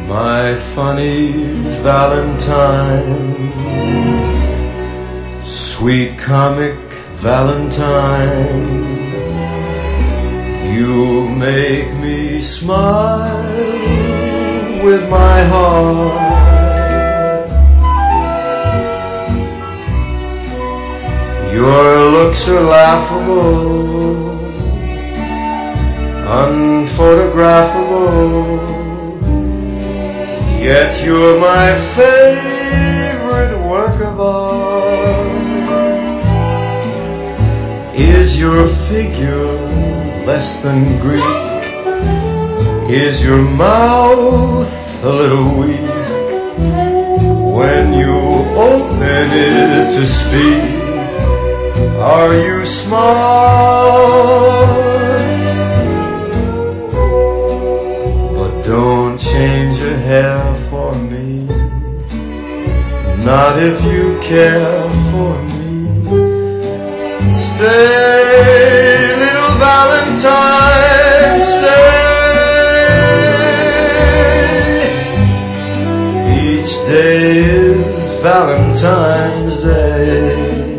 My funny Valentine, sweet comic Valentine, you make me smile with my heart. Your looks are laughable, unphotographable, yet you're my favorite work of art. Is your figure less than Greek? Is your mouth a little weak? When you open it to speak, are you smart? But don't change a hair for me, not if you care for me. Stay, little Valentine, stay. Each day is Valentine's Day.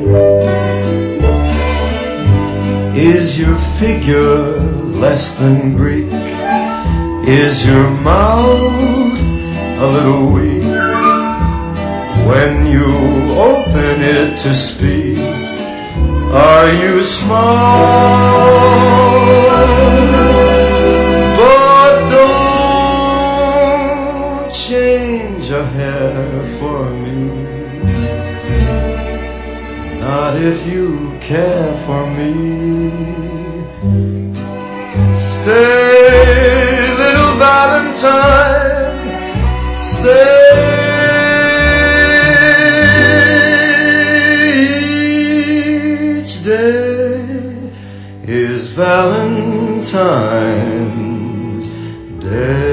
Is your figure less than Greek? Is your mouth a little weak? When you open it to speak, are you smart? But don't change a hair for me, not if you care for me. Stay, little Valentine, stay. Each day is Valentine's Day.